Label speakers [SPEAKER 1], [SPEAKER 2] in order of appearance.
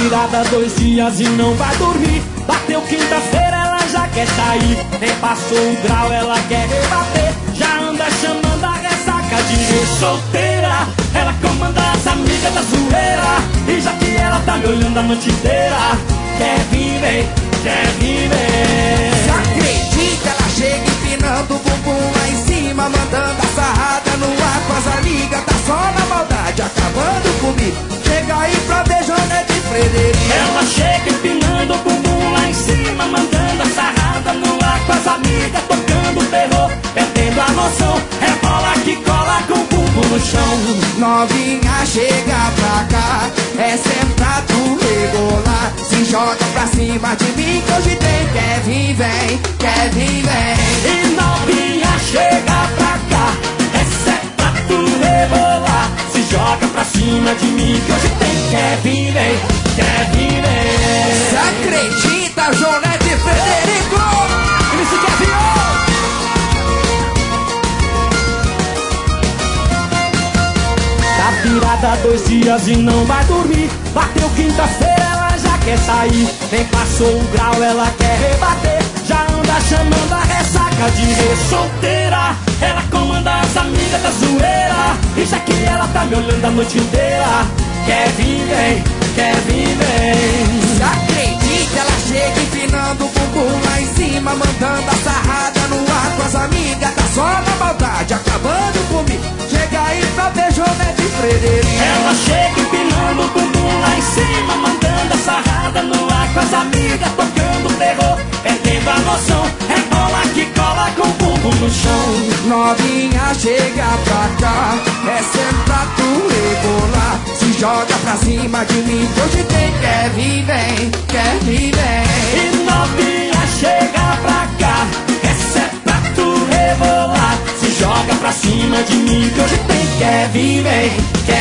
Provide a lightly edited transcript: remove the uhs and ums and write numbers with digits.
[SPEAKER 1] virada 2 dias e não vai dormir. Bateu quinta-feira, ela já quer sair. Nem passou o grau, ela quer rebater. Já anda chamando a ressaca de solteira. Ela comanda as amigas da zoeira. E já que ela tá me olhando a noite inteira, quer viver, quer viver.
[SPEAKER 2] Você acredita? Ela chega empinando o bumbum lá em cima, mandando a sarrada no ar com as amigas. Tá só na maldade, acabando comigo. Chega aí pra ver Johnete e Frederico.
[SPEAKER 1] Ela chega empinando o bumbum lá em cima, mandando a sarrada no ar com as amigas, tocando terror, perdendo a noção. É bola que cola com o bumbum no chão.
[SPEAKER 2] Novinha, chega pra cá, é sentar tu rebolar. Se joga pra cima de mim que hoje tem. Quer vir, vem, quer vir, vem.
[SPEAKER 1] E novinha, chega pra cá, essa é pra tu rebolar. Se joga pra cima de mim que hoje tem. Quer vir, vem, quer vir, vem.
[SPEAKER 2] Você acredita, Johnete e Frederico?
[SPEAKER 1] Ele se quer vir. Tá virada 2 dias e não vai dormir. Bateu quinta-feira, ela já quer sair. Nem passou o grau, ela quer rebater. Já anda chamando a ressaca de solteira. Ela comanda as amigas da zoeira. E já que ela tá me olhando a noite inteira, quer vir, vem, quer vir, vem.
[SPEAKER 2] Você acredita? Ela chega empinando o bumbum lá em cima, mandando a sarrada no ar com as amigas. Tá só na maldade, acabando comigo. Chega aí pra ver Johnete e Frederico.
[SPEAKER 1] Ela chega empinando o bumbum lá em cima, mandando a sarrada no ar com as amigas, tocando terror, perdendo a noção. É bola que cola com o bumbum no chão.
[SPEAKER 2] Novinha, chega pra cá, é sentar tu rebolar. Se joga pra cima de mim que hoje tem. Quer vir, vem, quer vir, vem.
[SPEAKER 1] E novinha, chega pra cá, essa é pra tu rebolar. Se joga pra cima de mim que hoje tem. Quer vir, vem, quer